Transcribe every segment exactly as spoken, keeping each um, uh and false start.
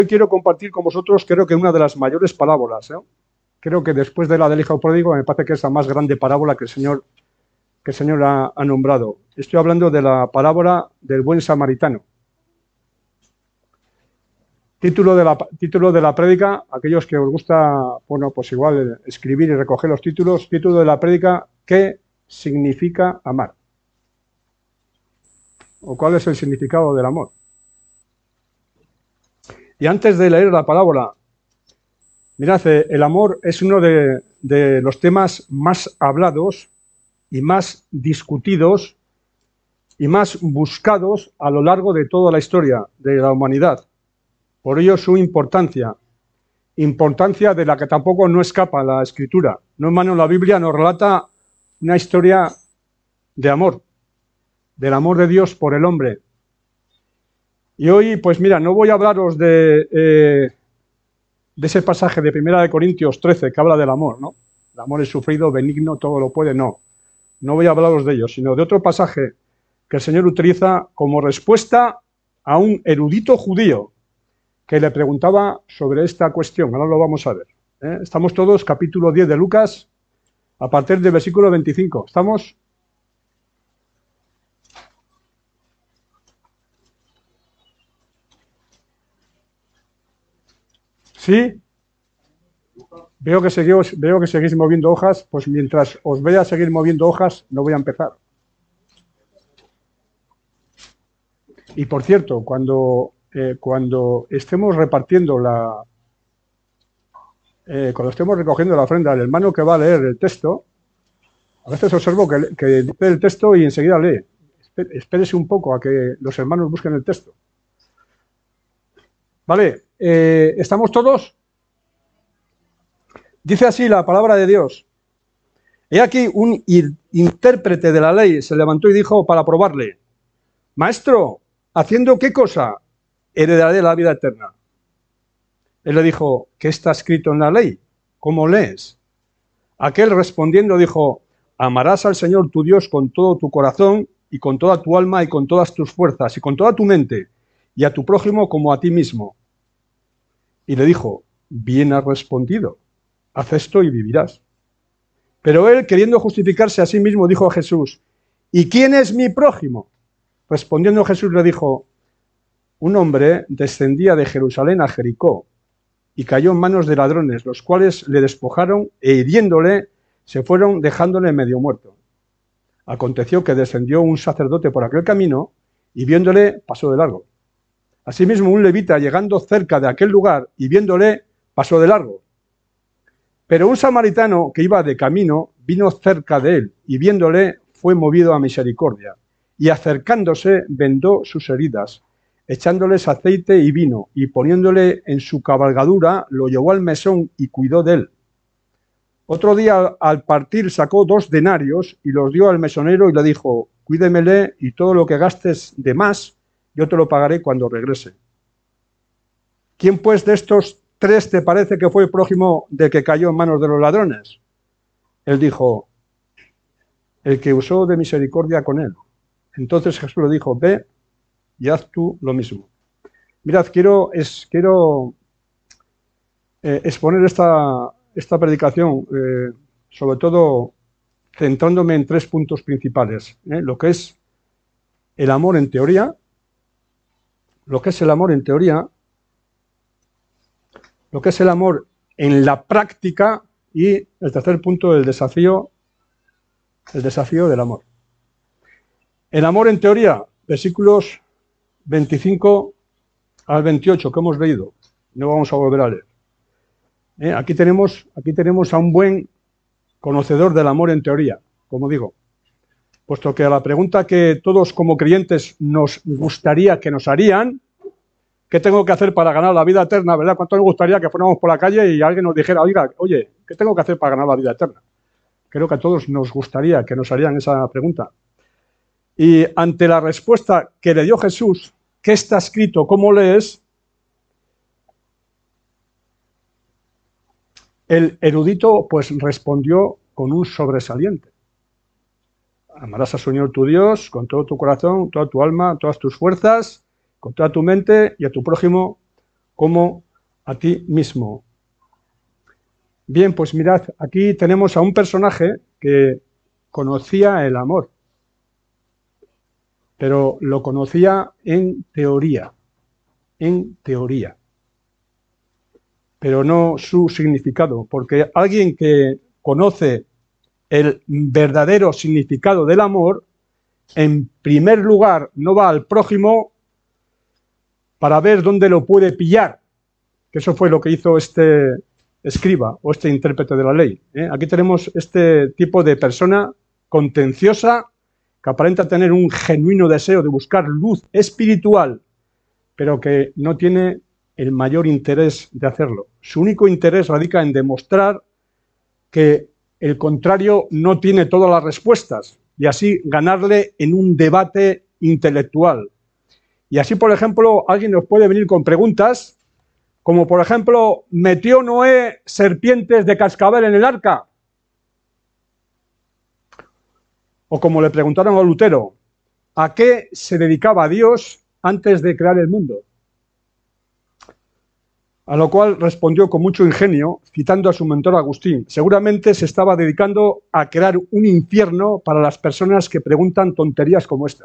Hoy quiero compartir con vosotros, creo que una de las mayores parábolas, ¿eh? Creo que después de la del hijo pródigo, me parece que es la más grande parábola que el Señor, que el Señor ha, ha nombrado. Estoy hablando de la parábola del buen samaritano. Título de la, título de la prédica, aquellos que os gusta, bueno, pues igual escribir y recoger los títulos, título de la prédica, ¿qué significa amar? ¿O cuál es el significado del amor? Y antes de leer la parábola, mirad, el amor es uno de, de los temas más hablados y más discutidos y más buscados a lo largo de toda la historia de la humanidad. Por ello su importancia, importancia de la que tampoco no escapa la Escritura. No en vano la Biblia nos relata una historia de amor, del amor de Dios por el hombre. Y hoy, pues mira, no voy a hablaros de, eh, de ese pasaje de Primera de Corintios trece que habla del amor, ¿no? El amor es sufrido, benigno, todo lo puede, no. No voy a hablaros de ello, sino de otro pasaje que el Señor utiliza como respuesta a un erudito judío que le preguntaba sobre esta cuestión. Ahora lo vamos a ver, ¿eh? Estamos todos, capítulo diez de Lucas, a partir del versículo veinticinco. ¿Estamos? ¿Sí? Veo que, seguís, veo que seguís moviendo hojas, pues mientras os vea seguir moviendo hojas, no voy a empezar. Y por cierto, cuando, eh, cuando estemos repartiendo la... Eh, cuando estemos recogiendo la ofrenda del hermano que va a leer el texto, a veces observo que, que lee el texto y enseguida lee. Espérese un poco a que los hermanos busquen el texto. ¿Vale? Eh, ¿Estamos todos? Dice así la palabra de Dios. He aquí un intérprete de la ley se levantó y dijo para probarle: Maestro, ¿haciendo qué cosa heredaré la vida eterna? Él le dijo: ¿qué está escrito en la ley? ¿Cómo lees? Aquel respondiendo dijo: amarás al Señor tu Dios con todo tu corazón y con toda tu alma y con todas tus fuerzas y con toda tu mente, y a tu prójimo como a ti mismo. Y le dijo: bien has respondido, haz esto y vivirás. Pero él, queriendo justificarse a sí mismo, dijo a Jesús: ¿y quién es mi prójimo? Respondiendo Jesús le dijo: un hombre descendía de Jerusalén a Jericó y cayó en manos de ladrones, los cuales le despojaron e hiriéndole se fueron dejándole medio muerto. Aconteció que descendió un sacerdote por aquel camino y viéndole pasó de largo. Asimismo un levita, llegando cerca de aquel lugar y viéndole, pasó de largo. Pero un samaritano que iba de camino vino cerca de él y viéndole fue movido a misericordia y acercándose vendó sus heridas, echándoles aceite y vino y poniéndole en su cabalgadura lo llevó al mesón y cuidó de él. Otro día al partir sacó dos denarios y los dio al mesonero y le dijo: cuídemele y todo lo que gastes de más yo te lo pagaré cuando regrese. ¿Quién pues de estos tres te parece que fue el prójimo del que cayó en manos de los ladrones? Él dijo: el que usó de misericordia con él. Entonces Jesús le dijo: ve y haz tú lo mismo. Mirad, quiero, es, quiero eh, exponer esta, esta predicación, eh, sobre todo centrándome en tres puntos principales. ¿eh? Lo que es el amor en teoría, lo que es el amor en teoría, lo que es el amor en la práctica y el tercer punto, el desafío, el desafío del amor. El amor en teoría, versículos veinticinco al veintiocho que hemos leído, no vamos a volver a leer. ¿Eh? Aquí tenemos, aquí tenemos a un buen conocedor del amor en teoría, como digo, puesto que a la pregunta que todos como creyentes nos gustaría que nos harían, ¿qué tengo que hacer para ganar la vida eterna? ¿Verdad? ¿Cuánto nos gustaría que fuéramos por la calle y alguien nos dijera: oiga, oye, ¿qué tengo que hacer para ganar la vida eterna? Creo que a todos nos gustaría que nos harían esa pregunta. Y ante la respuesta que le dio Jesús, ¿qué está escrito? ¿Cómo lees? El erudito pues respondió con un sobresaliente: amarás al Señor tu Dios con todo tu corazón, toda tu alma, todas tus fuerzas, con toda tu mente y a tu prójimo como a ti mismo. Bien, pues mirad, aquí tenemos a un personaje que conocía el amor, pero lo conocía en teoría, en teoría, pero no su significado, porque alguien que conoce el verdadero significado del amor, en primer lugar no va al prójimo para ver dónde lo puede pillar, que eso fue lo que hizo este escriba o este intérprete de la ley. ¿eh? Aquí tenemos este tipo de persona contenciosa que aparenta tener un genuino deseo de buscar luz espiritual, pero que no tiene el mayor interés de hacerlo. Su único interés radica en demostrar que el contrario no tiene todas las respuestas y así ganarle en un debate intelectual. Y así, por ejemplo, alguien nos puede venir con preguntas como, por ejemplo, ¿metió Noé serpientes de cascabel en el arca? O como le preguntaron a Lutero, ¿a qué se dedicaba Dios antes de crear el mundo? A lo cual respondió con mucho ingenio, citando a su mentor Agustín. Seguramente se estaba dedicando a crear un infierno para las personas que preguntan tonterías como estas.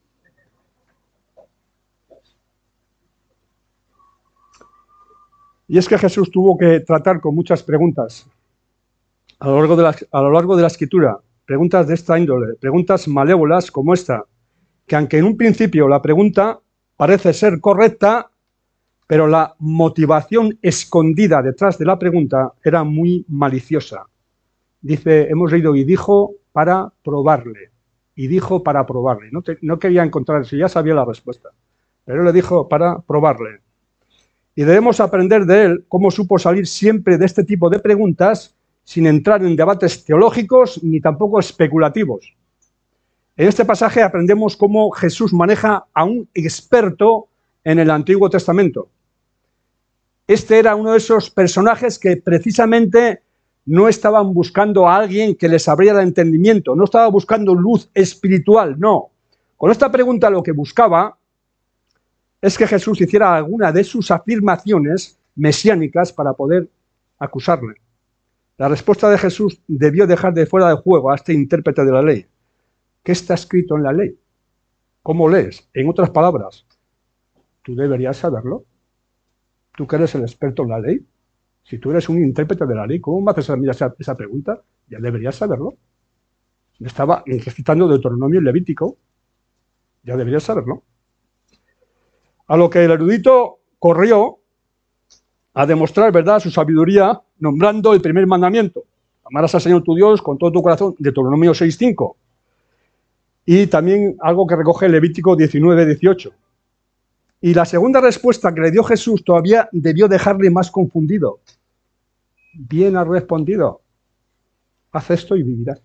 Y es que Jesús tuvo que tratar con muchas preguntas a lo largo de la, a lo largo de la Escritura, preguntas de esta índole, preguntas malévolas como esta, que aunque en un principio la pregunta parece ser correcta, pero la motivación escondida detrás de la pregunta era muy maliciosa. Dice, hemos leído, y dijo para probarle, y dijo para probarle. No, te, no quería encontrar, si ya sabía la respuesta, pero le dijo para probarle. Y debemos aprender de él cómo supo salir siempre de este tipo de preguntas sin entrar en debates teológicos ni tampoco especulativos. En este pasaje aprendemos cómo Jesús maneja a un experto en el Antiguo Testamento. Este era uno de esos personajes que precisamente no estaban buscando a alguien que les abriera el entendimiento, no estaba buscando luz espiritual, no. Con esta pregunta lo que buscaba es que Jesús hiciera alguna de sus afirmaciones mesiánicas para poder acusarle. La respuesta de Jesús debió dejar de fuera de juego a este intérprete de la ley. ¿Qué está escrito en la ley? ¿Cómo lees? En otras palabras, tú deberías saberlo. Tú que eres el experto en la ley. Si tú eres un intérprete de la ley, ¿cómo me haces a mí esa, esa pregunta? Ya deberías saberlo. Estaba citando Deuteronomio y Levítico. Ya deberías saberlo. A lo que el erudito corrió a demostrar, ¿verdad?, su sabiduría, nombrando el primer mandamiento. Amarás al Señor tu Dios con todo tu corazón, Deuteronomio seis cinco. Y también algo que recoge Levítico diecinueve dieciocho. Y la segunda respuesta que le dio Jesús todavía debió dejarle más confundido. Bien has respondido. Haz esto y vivirás.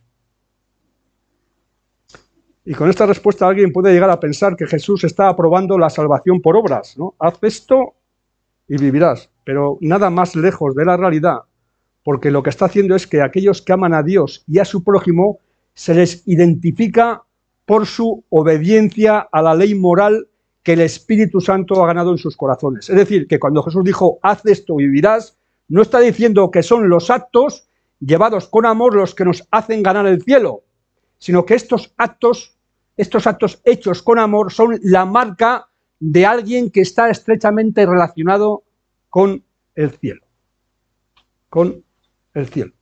Y con esta respuesta alguien puede llegar a pensar que Jesús está aprobando la salvación por obras, ¿no? Haz esto y vivirás. Pero nada más lejos de la realidad, porque lo que está haciendo es que aquellos que aman a Dios y a su prójimo se les identifica por su obediencia a la ley moral que el Espíritu Santo ha ganado en sus corazones. Es decir, que cuando Jesús dijo, haz esto y vivirás, no está diciendo que son los actos llevados con amor los que nos hacen ganar el cielo, sino que estos actos, estos actos hechos con amor son la marca de alguien que está estrechamente relacionado con el cielo. Con el cielo.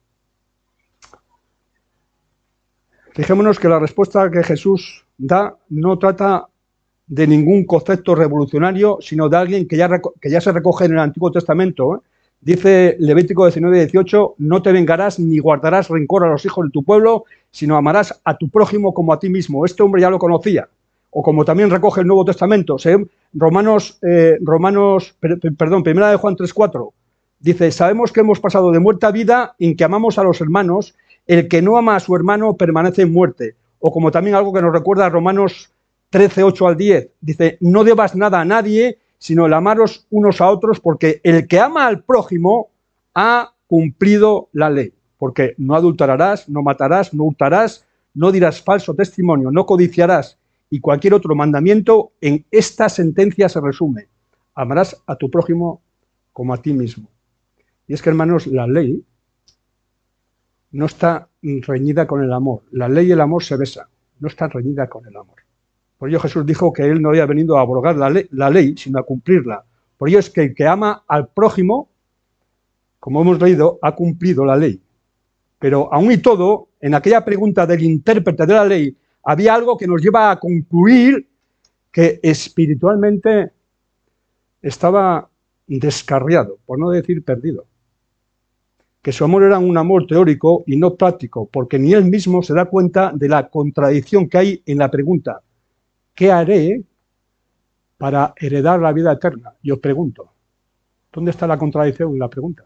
Fijémonos que la respuesta que Jesús da no trata de ningún concepto revolucionario, sino de alguien que ya, que ya se recoge en el Antiguo Testamento. ¿eh? Dice Levítico diecinueve dieciocho, no te vengarás ni guardarás rencor a los hijos de tu pueblo, sino amarás a tu prójimo como a ti mismo. Este hombre ya lo conocía. O como también recoge el Nuevo Testamento, ¿sí? Romanos, eh, Romanos, per, perdón, primera de Juan tres cuatro, dice, sabemos que hemos pasado de muerte a vida en que amamos a los hermanos, el que no ama a su hermano permanece en muerte. O como también algo que nos recuerda Romanos trece ocho al diez, dice, no debas nada a nadie, sino el amaros unos a otros, porque el que ama al prójimo ha cumplido la ley. Porque no adulterarás, no matarás, no hurtarás, no dirás falso testimonio, no codiciarás, y cualquier otro mandamiento en esta sentencia se resume. Amarás a tu prójimo como a ti mismo. Y es que, hermanos, la ley no está reñida con el amor. La ley y el amor se besan, no está reñida con el amor. Por ello Jesús dijo que Él no había venido a abrogar la ley, la ley, sino a cumplirla. Por ello es que el que ama al prójimo, como hemos leído, ha cumplido la ley. Pero aún y todo, en aquella pregunta del intérprete de la ley, había algo que nos lleva a concluir que espiritualmente estaba descarriado, por no decir perdido. Que su amor era un amor teórico y no práctico, porque ni él mismo se da cuenta de la contradicción que hay en la pregunta: ¿qué haré para heredar la vida eterna? Y os pregunto, ¿dónde está la contradicción en la pregunta?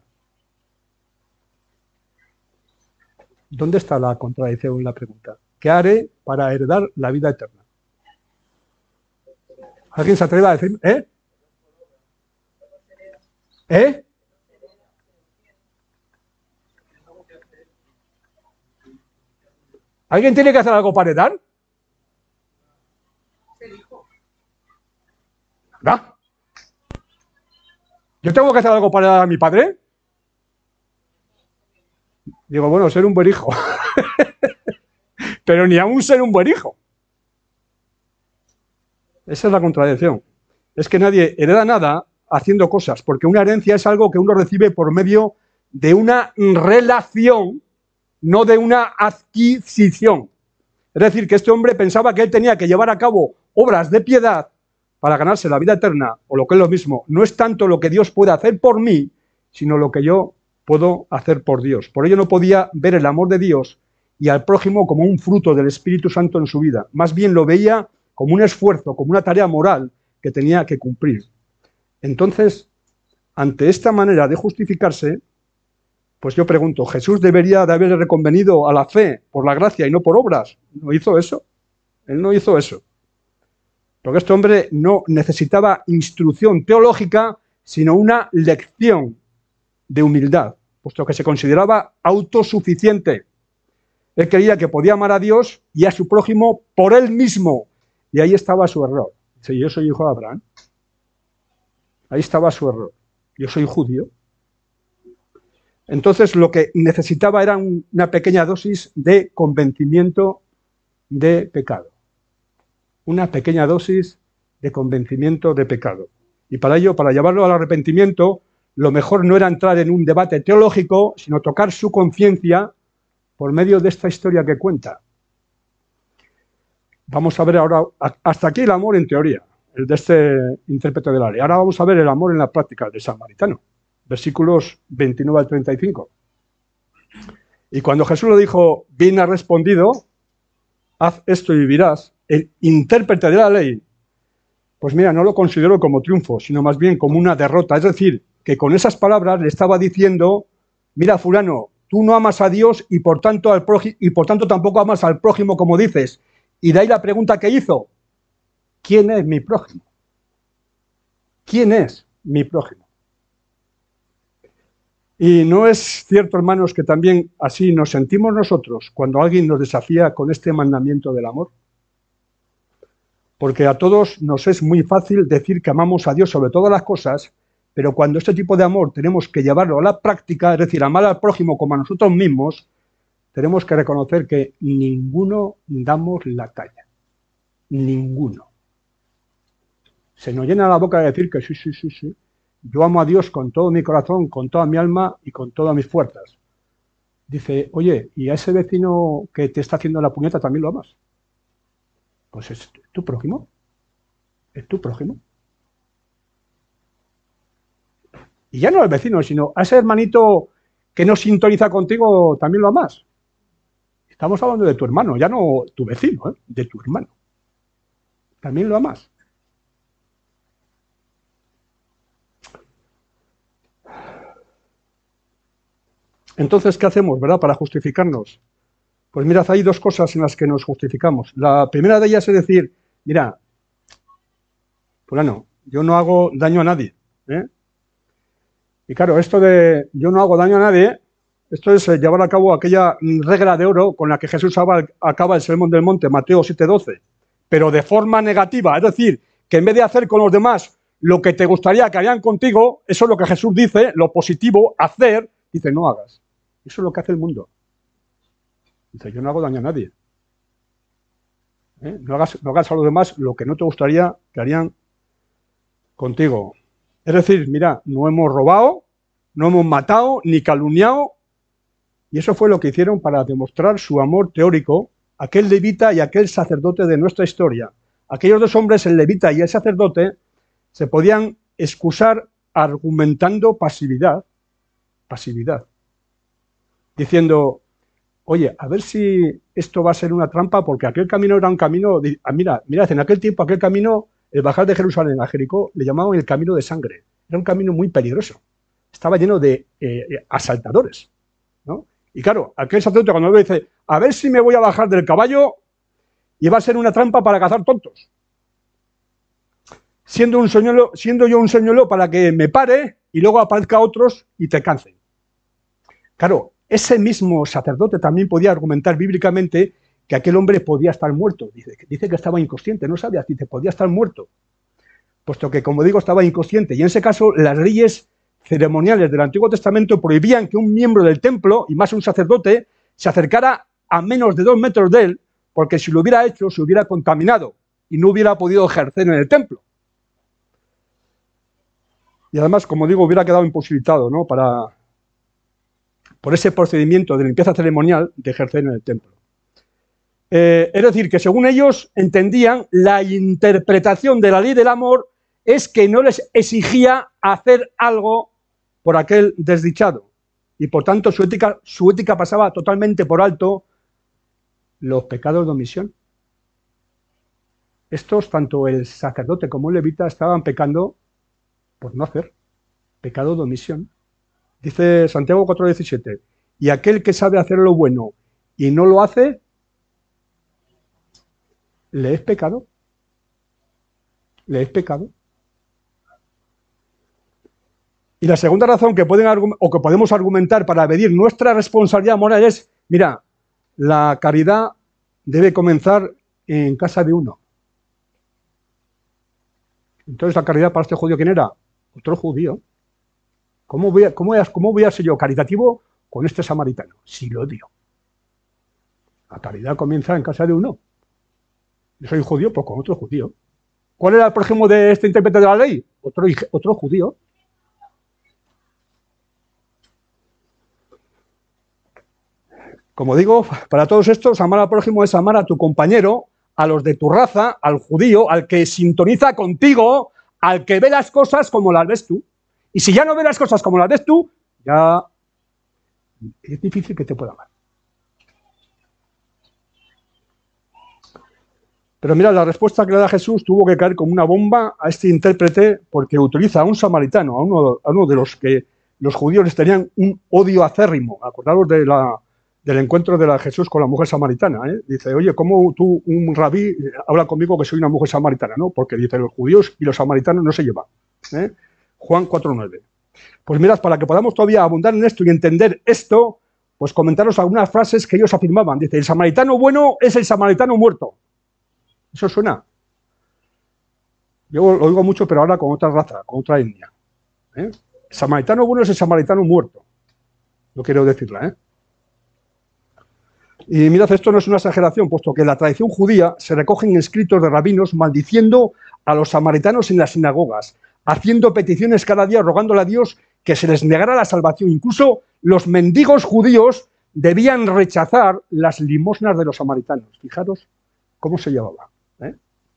¿Dónde está la contradicción en la pregunta? ¿Qué haré para heredar la vida eterna? ¿Alguien se atreve a decir? ¿Eh? ¿Eh? ¿Alguien tiene que hacer algo para heredar? ¿Verdad? ¿Yo tengo que hacer algo para heredar a mi padre? Digo, bueno, ser un buen hijo. Pero ni aún ser un buen hijo. Esa es la contradicción. Es que nadie hereda nada haciendo cosas, porque una herencia es algo que uno recibe por medio de una relación, no de una adquisición. Es decir, que este hombre pensaba que él tenía que llevar a cabo obras de piedad para ganarse la vida eterna, o lo que es lo mismo. No es tanto lo que Dios puede hacer por mí, sino lo que yo puedo hacer por Dios. Por ello no podía ver el amor de Dios y al prójimo como un fruto del Espíritu Santo en su vida. Más bien lo veía como un esfuerzo, como una tarea moral que tenía que cumplir. Entonces, ante esta manera de justificarse, pues yo pregunto, ¿Jesús debería de haber reconvenido a la fe por la gracia y no por obras? ¿No hizo eso? Él no hizo eso. Porque este hombre no necesitaba instrucción teológica, sino una lección de humildad, puesto que se consideraba autosuficiente. Él creía que podía amar a Dios y a su prójimo por él mismo. Y ahí estaba su error. Dice, yo soy hijo de Abraham. Ahí estaba su error. Yo soy judío. Entonces lo que necesitaba era un, una pequeña dosis de convencimiento de pecado. Una pequeña dosis de convencimiento de pecado. Y para ello, para llevarlo al arrepentimiento, lo mejor no era entrar en un debate teológico, sino tocar su conciencia por medio de esta historia que cuenta. Vamos a ver ahora, hasta aquí el amor en teoría, el de este intérprete de la ley. Ahora vamos a ver el amor en la práctica, el de samaritano. Versículos veintinueve al treinta y cinco. Y cuando Jesús le dijo, bien has respondido, haz esto y vivirás, el intérprete de la ley, pues mira, no lo consideró como triunfo, sino más bien como una derrota. Es decir, que con esas palabras le estaba diciendo, mira, fulano, tú no amas a Dios y por tanto, al prójimo, y por tanto tampoco amas al prójimo como dices. Y de ahí la pregunta que hizo, ¿quién es mi prójimo? ¿Quién es mi prójimo? Y no es cierto, hermanos, que también así nos sentimos nosotros cuando alguien nos desafía con este mandamiento del amor. Porque a todos nos es muy fácil decir que amamos a Dios sobre todas las cosas, pero cuando este tipo de amor tenemos que llevarlo a la práctica, es decir, amar al prójimo como a nosotros mismos, tenemos que reconocer que ninguno damos la talla. Ninguno. Se nos llena la boca de decir que sí, sí, sí, sí. Yo amo a Dios con todo mi corazón, con toda mi alma y con todas mis fuerzas. Dice, oye, ¿y a ese vecino que te está haciendo la puñeta también lo amas? Pues es tu prójimo. Es tu prójimo. Y ya no al vecino, sino a ese hermanito que no sintoniza contigo, también lo amas. Estamos hablando de tu hermano, ya no tu vecino, ¿eh? De tu hermano. También lo amas. Entonces, ¿qué hacemos, verdad, para justificarnos? Pues mirad, hay dos cosas en las que nos justificamos. La primera de ellas es decir, mira, fulano, yo no hago daño a nadie, ¿eh? Y claro, esto de yo no hago daño a nadie, esto es llevar a cabo aquella regla de oro con la que Jesús acaba el Sermón del Monte, Mateo siete doce, pero de forma negativa, es decir, que en vez de hacer con los demás lo que te gustaría que harían contigo, eso es lo que Jesús dice, lo positivo, hacer, dice, no hagas. Eso es lo que hace el mundo. Dice, yo no hago daño a nadie. ¿Eh? No hagas, no hagas a los demás lo que no te gustaría que harían contigo. Es decir, mira, no hemos robado, no hemos matado, ni calumniado, y eso fue lo que hicieron para demostrar su amor teórico, aquel levita y aquel sacerdote de nuestra historia. Aquellos dos hombres, el levita y el sacerdote, se podían excusar argumentando pasividad, pasividad, diciendo, oye, a ver si esto va a ser una trampa, porque aquel camino era un camino, de, ah, mira, mira, en aquel tiempo aquel camino, el bajar de Jerusalén a Jericó, le llamaban el camino de sangre. Era un camino muy peligroso. Estaba lleno de eh, asaltadores, ¿no? Y claro, aquel sacerdote cuando me dice, a ver si me voy a bajar del caballo y va a ser una trampa para cazar tontos. Siendo, un señuelo, siendo yo un señuelo para que me pare y luego aparezca otros y te cansen. Claro, ese mismo sacerdote también podía argumentar bíblicamente que aquel hombre podía estar muerto. Dice, dice que estaba inconsciente, no sabía, dice, podía estar muerto. Puesto que, como digo, estaba inconsciente. Y en ese caso, las leyes ceremoniales del Antiguo Testamento prohibían que un miembro del templo, y más un sacerdote, se acercara a menos de dos metros de él, porque si lo hubiera hecho, se hubiera contaminado y no hubiera podido ejercer en el templo. Y además, como digo, hubiera quedado imposibilitado, ¿no?, para, por ese procedimiento de limpieza ceremonial de ejercer en el templo. Eh, es decir, que según ellos entendían, la interpretación de la ley del amor es que no les exigía hacer algo por aquel desdichado. Y por tanto su ética, su ética pasaba totalmente por alto los pecados de omisión. Estos, tanto el sacerdote como el levita, estaban pecando por no hacer, pecado de omisión. Dice Santiago cuatro diecisiete, y aquel que sabe hacer lo bueno y no lo hace, le es pecado. Le es pecado. Y la segunda razón que pueden o que podemos argumentar para medir nuestra responsabilidad moral es, mira, la caridad debe comenzar en casa de uno. Entonces la caridad para este judío, ¿quién era? Otro judío. ¿Cómo voy a, cómo voy a, cómo voy a ser yo caritativo con este samaritano? Si lo odio. La caridad comienza en casa de uno. Yo soy judío, pues con otro judío. ¿Cuál era el prójimo de este intérprete de la ley? Otro, otro judío. Como digo, para todos estos, amar al prójimo es amar a tu compañero, a los de tu raza, al judío, al que sintoniza contigo, al que ve las cosas como las ves tú. Y si ya no ve las cosas como las ves tú, ya es difícil que te pueda amar. Pero mira, la respuesta que le da Jesús tuvo que caer como una bomba a este intérprete porque utiliza a un samaritano, a uno, a uno de los que los judíos les tenían un odio acérrimo. Acordaros de la, del encuentro de la Jesús con la mujer samaritana. ¿eh? Dice, oye, ¿cómo tú, un rabí, habla conmigo que soy una mujer samaritana? No, porque dice, los judíos y los samaritanos no se llevan. ¿eh? Juan cuatro nueve. Pues mirad, para que podamos todavía abundar en esto y entender esto, pues comentaros algunas frases que ellos afirmaban. Dice, el samaritano bueno es el samaritano muerto. ¿Eso suena? Yo lo oigo mucho, pero ahora con otra raza, con otra etnia. ¿eh? El samaritano bueno es el samaritano muerto. No quiero decirla, ¿eh? Y mirad, esto no es una exageración, puesto que en la tradición judía se recogen escritos de rabinos maldiciendo a los samaritanos en las sinagogas, haciendo peticiones cada día, rogándole a Dios que se les negara la salvación. Incluso los mendigos judíos debían rechazar las limosnas de los samaritanos. Fijaros cómo se llevaba. ¿eh?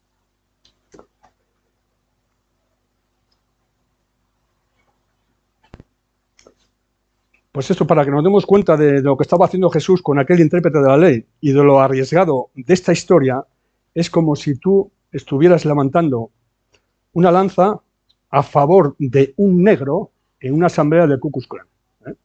Pues esto, para que nos demos cuenta de lo que estaba haciendo Jesús con aquel intérprete de la ley y de lo arriesgado de esta historia, es como si tú estuvieras levantando una lanza a favor de un negro en una asamblea del Ku Klux Klan. ¿eh?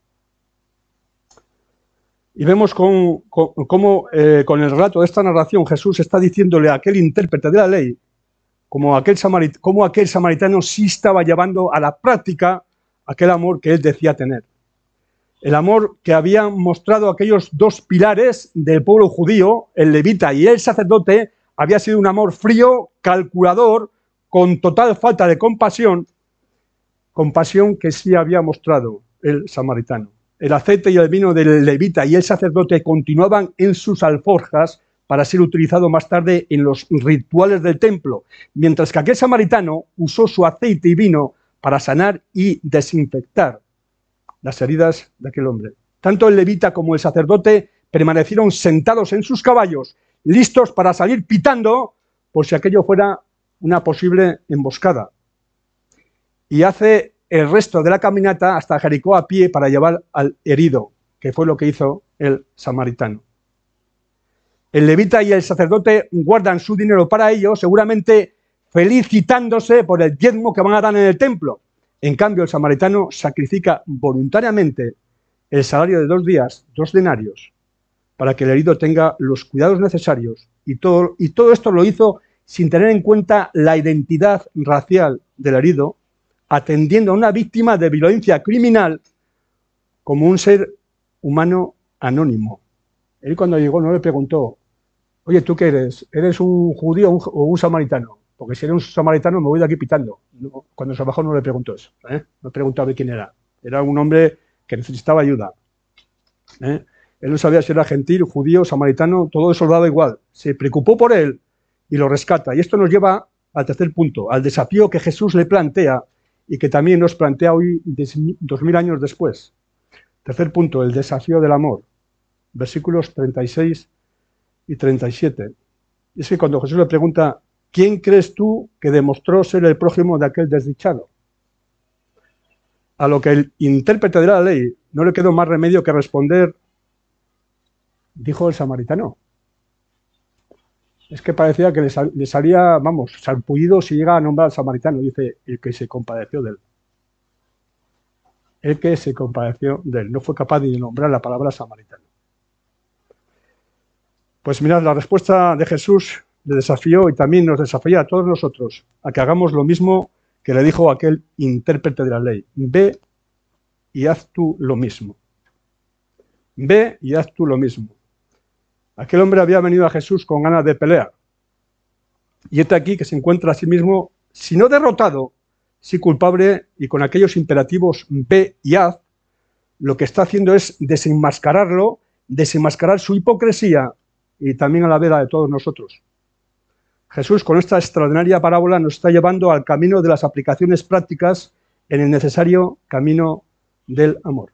Y vemos cómo con, con, eh, con el relato de esta narración Jesús está diciéndole a aquel intérprete de la ley como aquel, samarit como aquel samaritano sí estaba llevando a la práctica aquel amor que él decía tener. El amor que habían mostrado aquellos dos pilares del pueblo judío, el levita y el sacerdote, había sido un amor frío, calculador, con total falta de compasión, compasión que sí había mostrado el samaritano. El aceite y el vino del levita y el sacerdote continuaban en sus alforjas para ser utilizado más tarde en los rituales del templo, mientras que aquel samaritano usó su aceite y vino para sanar y desinfectar las heridas de aquel hombre. Tanto el levita como el sacerdote permanecieron sentados en sus caballos, listos para salir pitando por si aquello fuera una posible emboscada. Y hace el resto de la caminata hasta Jericó a pie para llevar al herido, que fue lo que hizo el samaritano. El levita y el sacerdote guardan su dinero para ellos, seguramente felicitándose por el diezmo que van a dar en el templo. En cambio, el samaritano sacrifica voluntariamente el salario de dos días, dos denarios, para que el herido tenga los cuidados necesarios. Y todo, y todo esto lo hizo sin tener en cuenta la identidad racial del herido, atendiendo a una víctima de violencia criminal como un ser humano anónimo. Él cuando llegó no le preguntó, oye, ¿tú qué eres? ¿Eres un judío o un samaritano? Porque si eres un samaritano me voy de aquí pitando. No, cuando se bajó no le preguntó eso. ¿eh? No preguntaba quién era. Era un hombre que necesitaba ayuda. ¿eh? Él no sabía si era gentil, judío, samaritano, todo eso lo daba igual. Se preocupó por él y lo rescata. Y esto nos lleva al tercer punto, al desafío que Jesús le plantea y que también nos plantea hoy dos mil años después. Tercer punto, el desafío del amor. Versículos treinta y seis y treinta y siete. Y es que cuando Jesús le pregunta, ¿quién crees tú que demostró ser el prójimo de aquel desdichado? A lo que el intérprete de la ley no le quedó más remedio que responder, dijo el samaritano. Es que parecía que le, sal, le salía, vamos, sarpullido si llega a nombrar al samaritano. Dice, el que se compadeció de él. El que se compadeció de él. No fue capaz de nombrar la palabra samaritano. Pues mirad, la respuesta de Jesús le desafió y también nos desafía a todos nosotros a que hagamos lo mismo que le dijo aquel intérprete de la ley. Ve y haz tú lo mismo. Ve y haz tú lo mismo. Aquel hombre había venido a Jesús con ganas de pelear. Y este aquí que se encuentra a sí mismo, si no derrotado, sí culpable, y con aquellos imperativos ve y haz, lo que está haciendo es desenmascararlo, desenmascarar su hipocresía y también a la vez la de todos nosotros. Jesús, con esta extraordinaria parábola, nos está llevando al camino de las aplicaciones prácticas en el necesario camino del amor.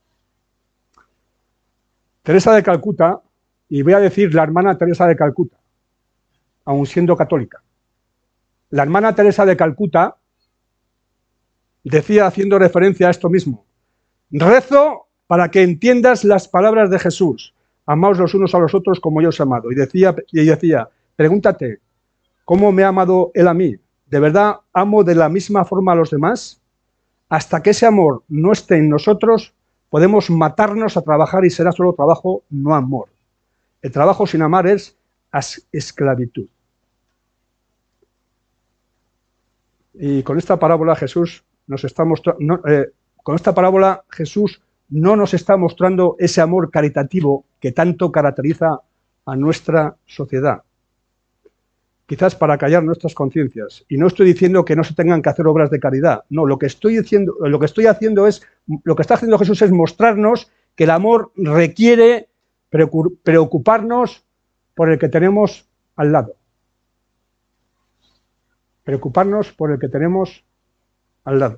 Teresa de Calcuta, y voy a decir la hermana Teresa de Calcuta, aun siendo católica. La hermana Teresa de Calcuta decía, haciendo referencia a esto mismo, rezo para que entiendas las palabras de Jesús, amaos los unos a los otros como yo os he amado. Y decía, y decía, pregúntate, ¿cómo me ha amado él a mí? ¿De verdad amo de la misma forma a los demás? Hasta que ese amor no esté en nosotros, podemos matarnos a trabajar y será solo trabajo, no amor. El trabajo sin amar es esclavitud. Y con esta parábola Jesús nos está mostrando, no, eh, con esta parábola Jesús no nos está mostrando ese amor caritativo que tanto caracteriza a nuestra sociedad. Quizás para callar nuestras conciencias. Y no estoy diciendo que no se tengan que hacer obras de caridad. No, lo que estoy diciendo, lo que estoy haciendo es, lo que está haciendo Jesús es mostrarnos que el amor requiere preocuparnos por el que tenemos al lado. Preocuparnos por el que tenemos al lado.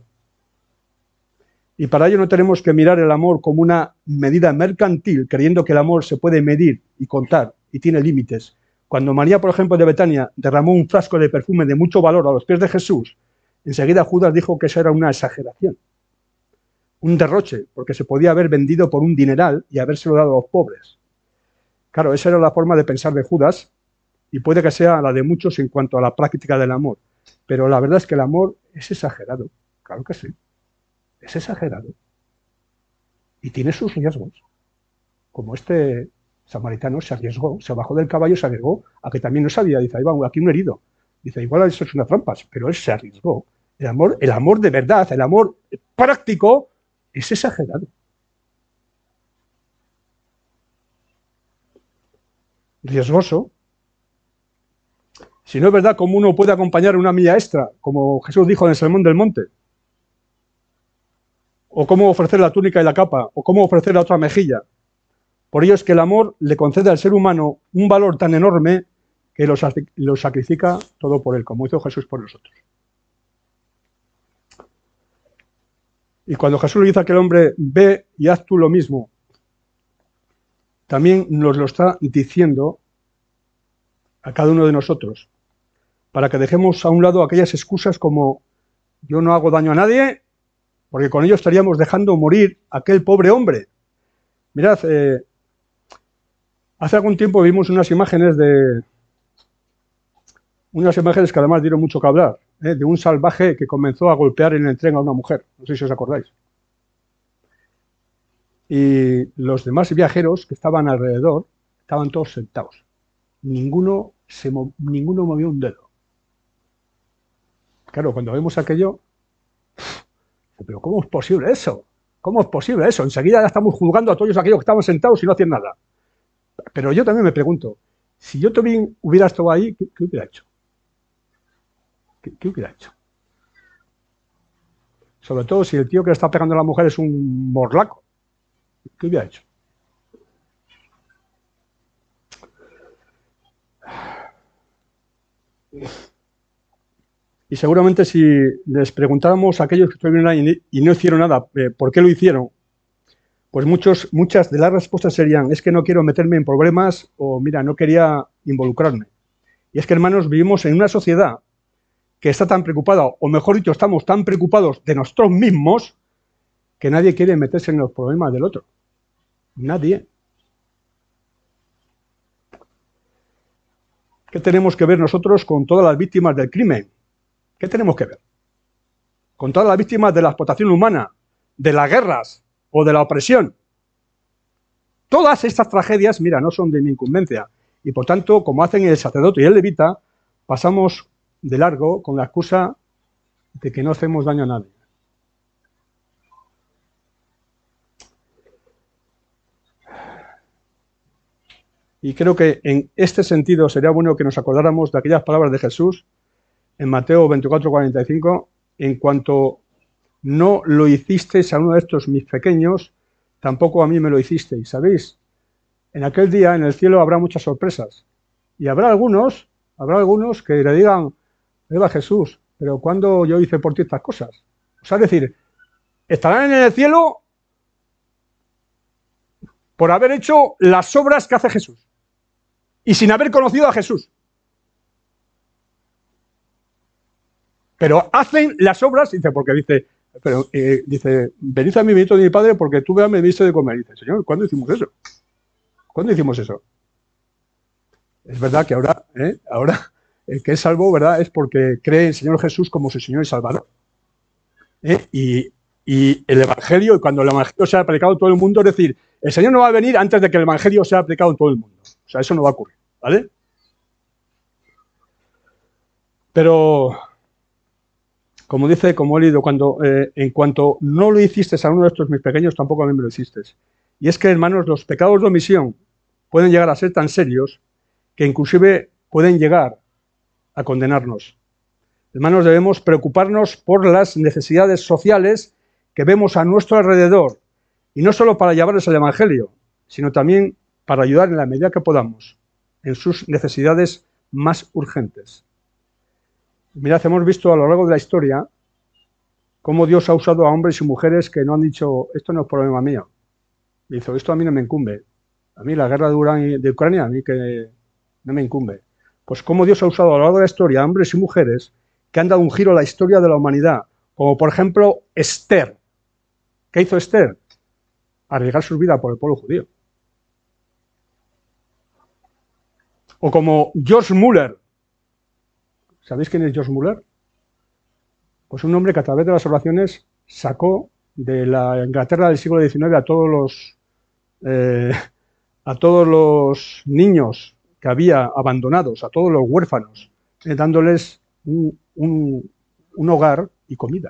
Y para ello no tenemos que mirar el amor como una medida mercantil, creyendo que el amor se puede medir y contar y tiene límites. Cuando María, por ejemplo, de Betania, derramó un frasco de perfume de mucho valor a los pies de Jesús, enseguida Judas dijo que eso era una exageración, un derroche, porque se podía haber vendido por un dineral y habérselo dado a los pobres. Claro, esa era la forma de pensar de Judas, y puede que sea la de muchos en cuanto a la práctica del amor. Pero la verdad es que el amor es exagerado, claro que sí, es exagerado. Y tiene sus riesgos, como este samaritano se arriesgó, se bajó del caballo, se arriesgó a que también no sabía, dice, ahí va, aquí un herido. Dice, igual eso es una trampa, pero él se arriesgó. El amor, el amor de verdad, el amor práctico, es exagerado. Riesgoso. Si no es verdad, ¿cómo uno puede acompañar una milla extra, como Jesús dijo en el Sermón del Monte? O cómo ofrecer la túnica y la capa, o cómo ofrecer la otra mejilla. Por ello es que el amor le concede al ser humano un valor tan enorme que lo, lo sacrifica todo por él, como hizo Jesús por nosotros. Y cuando Jesús le dice a aquel hombre, ve y haz tú lo mismo, también nos lo está diciendo a cada uno de nosotros, para que dejemos a un lado aquellas excusas como yo no hago daño a nadie, porque con ello estaríamos dejando morir a aquel pobre hombre. Mirad, eh, hace algún tiempo vimos unas imágenes de unas imágenes que además dieron mucho que hablar, ¿eh? De un salvaje que comenzó a golpear en el tren a una mujer, no sé si os acordáis. Y los demás viajeros que estaban alrededor estaban todos sentados. Ninguno, se mo ninguno movió un dedo. Claro, cuando vemos aquello, pero ¿cómo es posible eso? ¿Cómo es posible eso? Enseguida ya estamos juzgando a todos aquellos que estaban sentados y no hacían nada. Pero yo también me pregunto, si yo también hubiera estado ahí, ¿qué, qué hubiera hecho? ¿Qué, ¿Qué hubiera hecho? Sobre todo si el tío que le está pegando a la mujer es un morlaco. ¿Qué hubiera hecho? Y seguramente si les preguntáramos a aquellos que estuvieron ahí y no hicieron nada, eh, ¿por qué lo hicieron? Pues muchos, muchas de las respuestas serían, es que no quiero meterme en problemas o, mira, no quería involucrarme. Y es que, hermanos, vivimos en una sociedad que está tan preocupada, o mejor dicho, estamos tan preocupados de nosotros mismos, que nadie quiere meterse en los problemas del otro. Nadie. ¿Qué tenemos que ver nosotros con todas las víctimas del crimen? ¿Qué tenemos que ver? Con todas las víctimas de la explotación humana, de las guerras o de la opresión. Todas estas tragedias, mira, no son de mi incumbencia. Y por tanto, como hacen el sacerdote y el levita, pasamos de largo con la excusa de que no hacemos daño a nadie. Y creo que en este sentido sería bueno que nos acordáramos de aquellas palabras de Jesús en Mateo veinticuatro, cuarenta y cinco, en cuanto no lo hicisteis a uno de estos mis pequeños, tampoco a mí me lo hicisteis. ¿Sabéis? En aquel día en el cielo habrá muchas sorpresas. Y habrá algunos, habrá algunos que le digan, Eva Jesús, pero ¿cuándo yo hice por ti estas cosas? O sea, es decir, estarán en el cielo por haber hecho las obras que hace Jesús y sin haber conocido a Jesús. Pero hacen las obras, dice, porque dice, pero eh, dice, venid a mi bendito de mi Padre porque tú me diste de comer. Dice, Señor, ¿cuándo hicimos eso? ¿Cuándo hicimos eso? Es verdad que ahora, ¿eh? ahora el que es salvo, ¿verdad? Es porque cree en el Señor Jesús como su Señor y Salvador. ¿Eh? Y, y el Evangelio, y cuando el Evangelio sea aplicado en todo el mundo, es decir, el Señor no va a venir antes de que el Evangelio sea aplicado en todo el mundo. O sea, eso no va a ocurrir, ¿vale? Pero, como dice, como he leído, cuando, eh, en cuanto no lo hiciste a uno de estos mis pequeños, tampoco a mí me lo hiciste. Y es que, hermanos, los pecados de omisión pueden llegar a ser tan serios que inclusive pueden llegar a condenarnos. Hermanos, debemos preocuparnos por las necesidades sociales que vemos a nuestro alrededor, y no solo para llevarles el Evangelio, sino también para ayudar en la medida que podamos en sus necesidades más urgentes. Mirad, hemos visto a lo largo de la historia cómo Dios ha usado a hombres y mujeres que no han dicho, esto no es problema mío. Dice, esto a mí no me incumbe. A mí la guerra de Ucrania, a mí que no me incumbe. Pues cómo Dios ha usado a lo largo de la historia a hombres y mujeres que han dado un giro a la historia de la humanidad, como por ejemplo Esther. ¿Qué hizo Esther? Arriesgar su vida por el pueblo judío. O como George Muller. ¿Sabéis quién es George Muller? Pues un hombre que a través de las oraciones sacó de la Inglaterra del siglo diecinueve a todos los eh, a todos los niños que había abandonados, a todos los huérfanos, eh, dándoles un, un, un hogar y comida.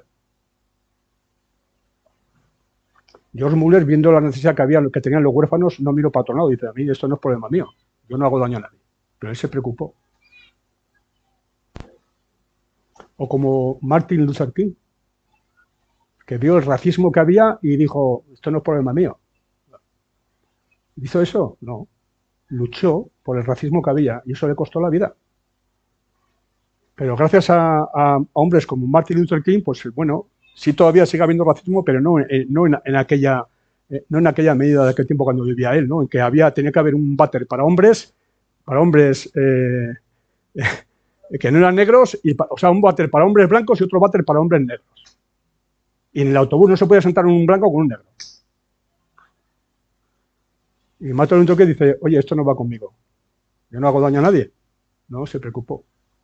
George Muller, viendo la necesidad que había, que tenían los huérfanos, no miró para otro lado, dice, a mí esto no es problema mío, yo no hago daño a nadie. Pero él se preocupó. O como Martin Luther King, que vio el racismo que había y dijo, esto no es problema mío. ¿Hizo eso? No. Luchó por el racismo que había y eso le costó la vida. Pero gracias a, a, a hombres como Martin Luther King, pues bueno, sí todavía sigue habiendo racismo, pero no, eh, no, en, en aquella, eh, no en aquella medida de aquel tiempo cuando vivía él, ¿no? En que había, tenía que haber un váter para hombres, para hombres eh, eh, que no eran negros, y, o sea, un váter para hombres blancos y otro váter para hombres negros. Y en el autobús no se podía sentar un blanco con un negro. Y Martin Luther King dice, oye, esto no va conmigo. Yo no hago daño a nadie. No se preocupó.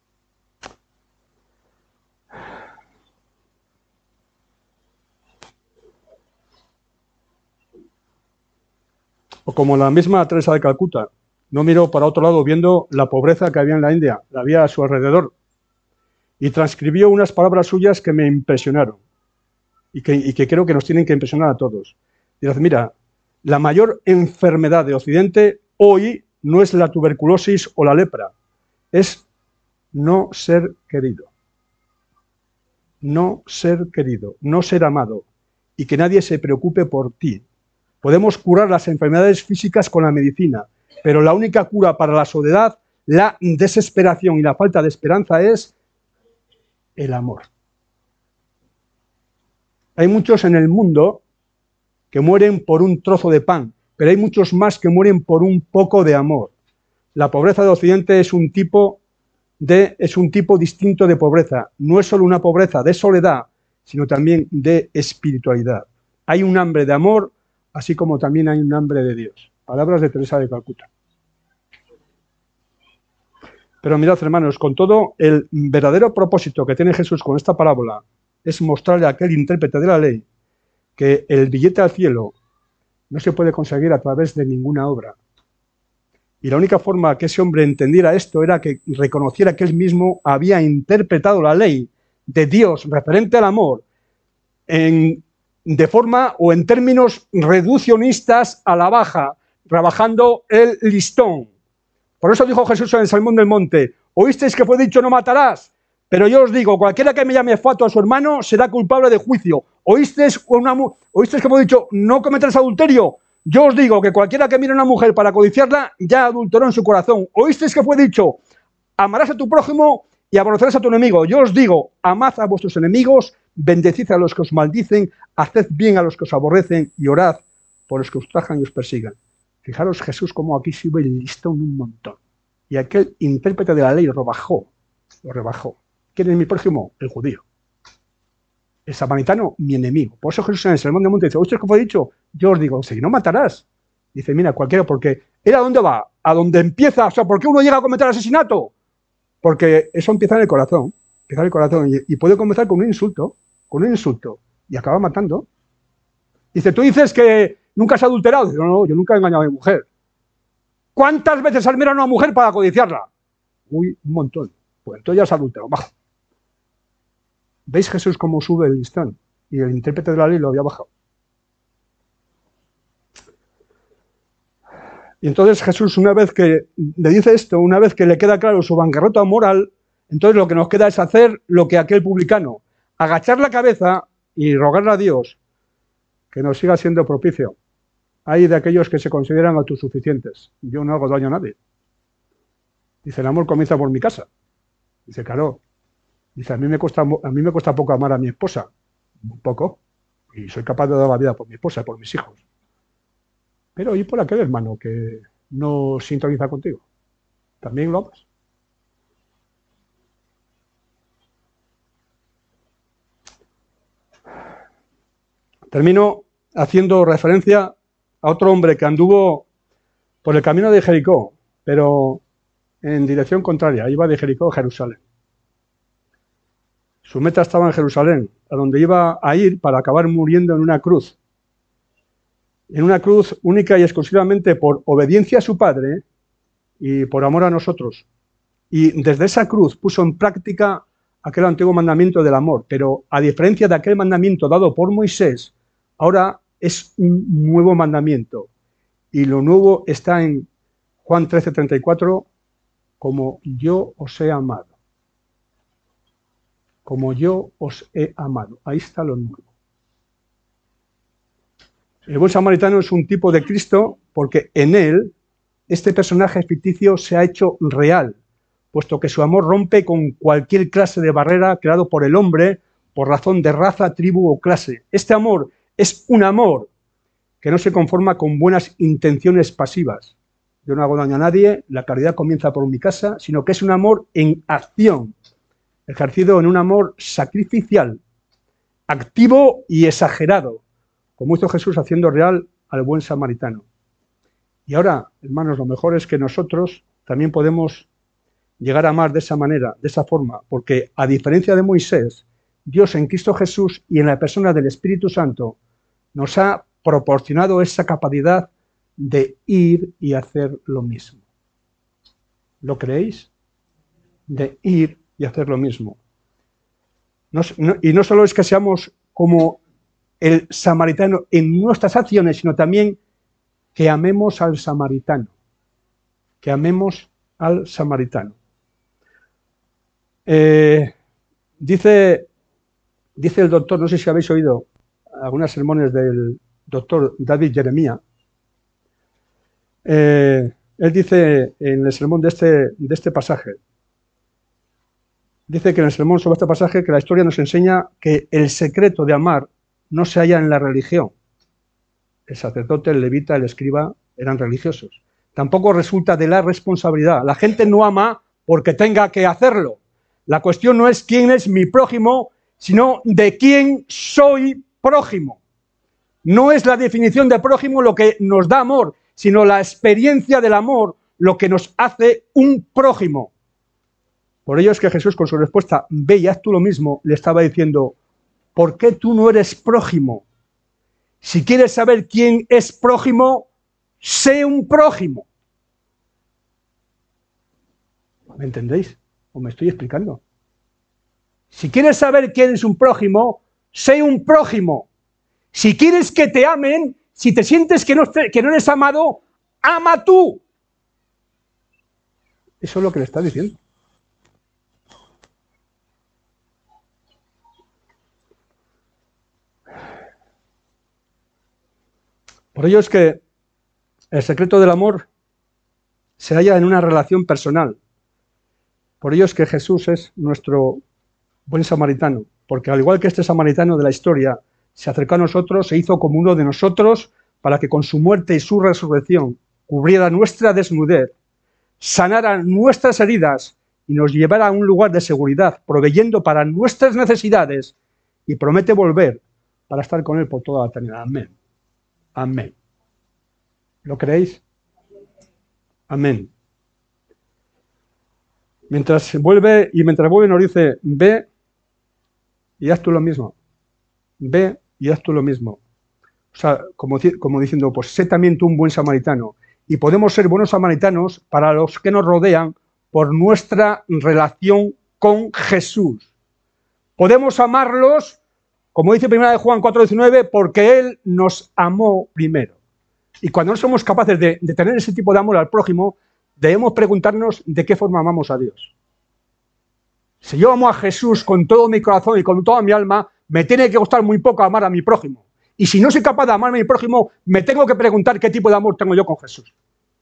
O como la misma Teresa de Calcuta, no miró para otro lado viendo la pobreza que había en la India, la había a su alrededor, y transcribió unas palabras suyas que me impresionaron y que, y que creo que nos tienen que impresionar a todos. Y dice, mira, la mayor enfermedad de Occidente hoy no es la tuberculosis o la lepra, es no ser querido. No ser querido, no ser amado, y que nadie se preocupe por ti. Podemos curar las enfermedades físicas con la medicina, pero la única cura para la soledad, la desesperación y la falta de esperanza es el amor. Hay muchos en el mundo que mueren por un trozo de pan, pero hay muchos más que mueren por un poco de amor. La pobreza de Occidente es un tipo de, es un tipo distinto de pobreza. No es solo una pobreza de soledad, sino también de espiritualidad. Hay un hambre de amor, así como también hay un hambre de Dios. Palabras de Teresa de Calcuta. Pero mirad, hermanos, con todo, el verdadero propósito que tiene Jesús con esta parábola es mostrarle a aquel intérprete de la ley que el billete al cielo no se puede conseguir a través de ninguna obra. Y la única forma que ese hombre entendiera esto era que reconociera que él mismo había interpretado la ley de Dios referente al amor en, de forma o en términos reduccionistas a la baja, rebajando el listón. Por eso dijo Jesús en el Sermón del Monte, oísteis que fue dicho no matarás, pero yo os digo, cualquiera que me llame fatuo a su hermano será culpable de juicio. ¿Oísteis, una, ¿Oísteis que fue dicho no cometerás adulterio? Yo os digo que cualquiera que mire a una mujer para codiciarla ya adulteró en su corazón. ¿Oísteis que fue dicho amarás a tu prójimo y aborrecerás a tu enemigo? Yo os digo, amad a vuestros enemigos, bendecid a los que os maldicen, haced bien a los que os aborrecen y orad por los que os ultrajan y os persigan. Fijaros Jesús como aquí sube el listón un montón. Y aquel intérprete de la ley lo rebajó, lo rebajó. ¿Quién es mi prójimo? El judío. El samaritano, mi enemigo. Por eso Jesús en el Sermón del Monte dice, ¿oísteis que fue dicho? Yo os digo, si no matarás. Dice, mira, cualquiera, porque ¿él a dónde va? A dónde empieza, o sea, ¿por qué uno llega a cometer asesinato? Porque eso empieza en el corazón, empieza en el corazón, y, y puede comenzar con un insulto, con un insulto, y acaba matando. Dice, tú dices que nunca has adulterado. Dice, no, no, yo nunca he engañado a mi mujer. ¿Cuántas veces has mirado a una mujer para codiciarla? Uy, un montón. Pues entonces ya has adulterado, bajo. ¿Veis Jesús cómo sube el listón? Y el intérprete de la ley lo había bajado. Y entonces Jesús, una vez que le dice esto, una vez que le queda claro su bancarrota moral, entonces lo que nos queda es hacer lo que aquel publicano, agachar la cabeza y rogarle a Dios que nos siga siendo propicio. Hay de aquellos que se consideran autosuficientes. Yo no hago daño a nadie. Dice, el amor comienza por mi casa. Dice, claro. Dice, a mí me cuesta, a mí me cuesta poco amar a mi esposa. Un poco. Y soy capaz de dar la vida por mi esposa y por mis hijos. Pero ¿y por aquel hermano que no sintoniza contigo? ¿También lo amas? Termino haciendo referencia a otro hombre que anduvo por el camino de Jericó, pero en dirección contraria, iba de Jericó a Jerusalén. Su meta estaba en Jerusalén, a donde iba a ir para acabar muriendo en una cruz. En una cruz única y exclusivamente por obediencia a su Padre y por amor a nosotros. Y desde esa cruz puso en práctica aquel antiguo mandamiento del amor, pero a diferencia de aquel mandamiento dado por Moisés, ahora es un nuevo mandamiento. Y lo nuevo está en Juan trece, treinta y cuatro, como yo os he amado. como yo os he amado. Ahí está lo nuevo. El buen samaritano es un tipo de Cristo porque en él este personaje ficticio se ha hecho real, puesto que su amor rompe con cualquier clase de barrera creado por el hombre por razón de raza, tribu o clase. Este amor es un amor que no se conforma con buenas intenciones pasivas. Yo no hago daño a nadie, la caridad comienza por mi casa, sino que es un amor en acción, ejercido en un amor sacrificial, activo y exagerado, como hizo Jesús haciendo real al buen samaritano. Y ahora, hermanos, lo mejor es que nosotros también podemos llegar a amar de esa manera, de esa forma, porque a diferencia de Moisés, Dios en Cristo Jesús y en la persona del Espíritu Santo nos ha proporcionado esa capacidad de ir y hacer lo mismo. ¿Lo creéis? De ir y hacer lo mismo. No, no, y no solo es que seamos como el samaritano en nuestras acciones, sino también que amemos al samaritano. Que amemos al samaritano. Eh, dice, dice el doctor, no sé si habéis oído algunas sermones del doctor David Jeremiah. Eh, él dice en el sermón de este, de este pasaje, dice que en el sermón sobre este pasaje que la historia nos enseña que el secreto de amar no se halla en la religión. El sacerdote, el levita, el escriba eran religiosos. Tampoco resulta de la responsabilidad. La gente no ama porque tenga que hacerlo. La cuestión no es quién es mi prójimo, sino de quién soy prójimo. No es la definición de prójimo lo que nos da amor, sino la experiencia del amor lo que nos hace un prójimo. Por ello es que Jesús, con su respuesta, ve y haz tú lo mismo, le estaba diciendo, ¿por qué tú no eres prójimo? Si quieres saber quién es prójimo, sé un prójimo. ¿Me entendéis? ¿O me estoy explicando? Si quieres saber quién es un prójimo, sé un prójimo. Si quieres que te amen, si te sientes que no, que no eres amado, ama tú. Eso es lo que le está diciendo. Por ello es que el secreto del amor se halla en una relación personal. Por ello es que Jesús es nuestro buen samaritano, porque al igual que este samaritano de la historia se acercó a nosotros, se hizo como uno de nosotros para que con su muerte y su resurrección cubriera nuestra desnudez, sanara nuestras heridas y nos llevara a un lugar de seguridad, proveyendo para nuestras necesidades, y promete volver para estar con él por toda la eternidad. Amén. Amén. ¿Lo creéis? Amén. Mientras vuelve, y mientras vuelve nos dice, ve y haz tú lo mismo. Ve y haz tú lo mismo. O sea, como, como diciendo, pues sé también tú un buen samaritano. Y podemos ser buenos samaritanos para los que nos rodean por nuestra relación con Jesús. Podemos amarlos, como dice primera de Juan cuatro diecinueve, porque Él nos amó primero. Y cuando no somos capaces de, de tener ese tipo de amor al prójimo, debemos preguntarnos de qué forma amamos a Dios. Si yo amo a Jesús con todo mi corazón y con toda mi alma, me tiene que costar muy poco amar a mi prójimo. Y si no soy capaz de amar a mi prójimo, me tengo que preguntar qué tipo de amor tengo yo con Jesús.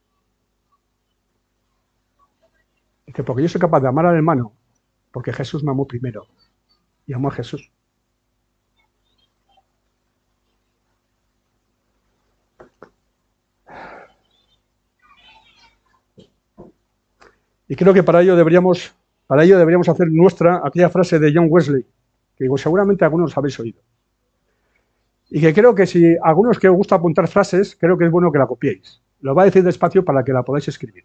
Dice, porque yo soy capaz de amar al hermano, porque Jesús me amó primero. Y amó a Jesús. Y creo que para ello deberíamos, para ello deberíamos hacer nuestra aquella frase de John Wesley, que seguramente algunos habéis oído. Y que creo que si a algunos que os gusta apuntar frases, creo que es bueno que la copiéis. Lo voy a decir despacio para que la podáis escribir.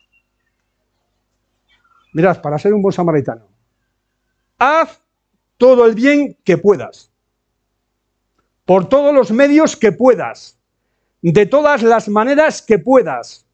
Mirad, para ser un buen samaritano, haz todo el bien que puedas, por todos los medios que puedas, de todas las maneras que puedas,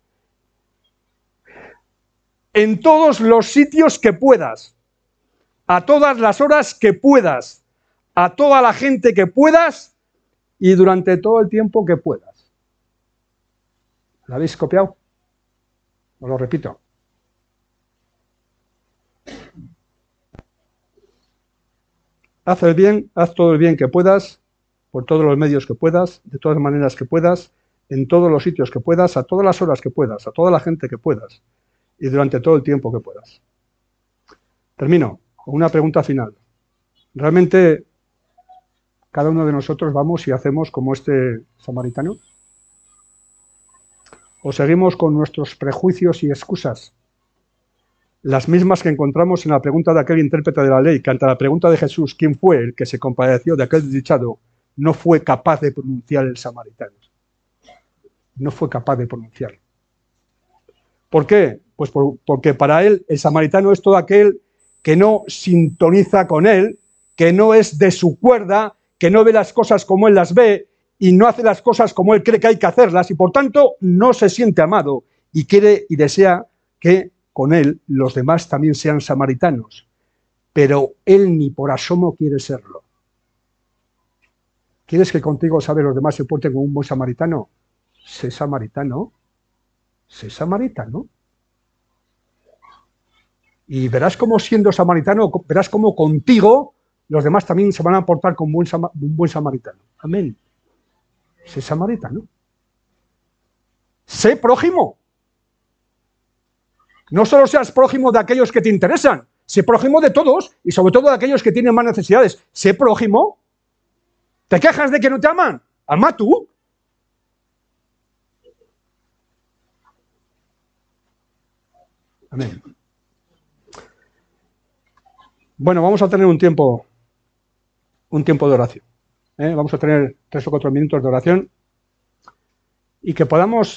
en todos los sitios que puedas, a todas las horas que puedas, a toda la gente que puedas y durante todo el tiempo que puedas. ¿La habéis copiado? Os lo repito. Haz el bien, haz todo el bien que puedas, por todos los medios que puedas, de todas maneras que puedas, en todos los sitios que puedas, a todas las horas que puedas, a toda la gente que puedas y durante todo el tiempo que puedas. Termino con una pregunta final. ¿Realmente cada uno de nosotros vamos y hacemos como este samaritano? ¿O seguimos con nuestros prejuicios y excusas? Las mismas que encontramos en la pregunta de aquel intérprete de la ley, que ante la pregunta de Jesús, ¿quién fue el que se compadeció de aquel desdichado?, no fue capaz de pronunciar el samaritano. No fue capaz de pronunciarlo. ¿Por qué? Pues por, porque para él el samaritano es todo aquel que no sintoniza con él, que no es de su cuerda, que no ve las cosas como él las ve y no hace las cosas como él cree que hay que hacerlas y por tanto no se siente amado y quiere y desea que con él los demás también sean samaritanos. Pero él ni por asomo quiere serlo. ¿Quieres que contigo, sabes, los demás se porten como un buen samaritano? Sé samaritano. Sé samaritano. Y verás cómo siendo samaritano, verás cómo contigo los demás también se van a portar como un, un buen samaritano. Amén. Sé samaritano. Sé prójimo. No solo seas prójimo de aquellos que te interesan, sé prójimo de todos y sobre todo de aquellos que tienen más necesidades. Sé prójimo. ¿Te quejas de que no te aman? Ama tú. Amén. Bueno, vamos a tener un tiempo, un tiempo de oración. ¿eh? Vamos a tener tres o cuatro minutos de oración y que podamos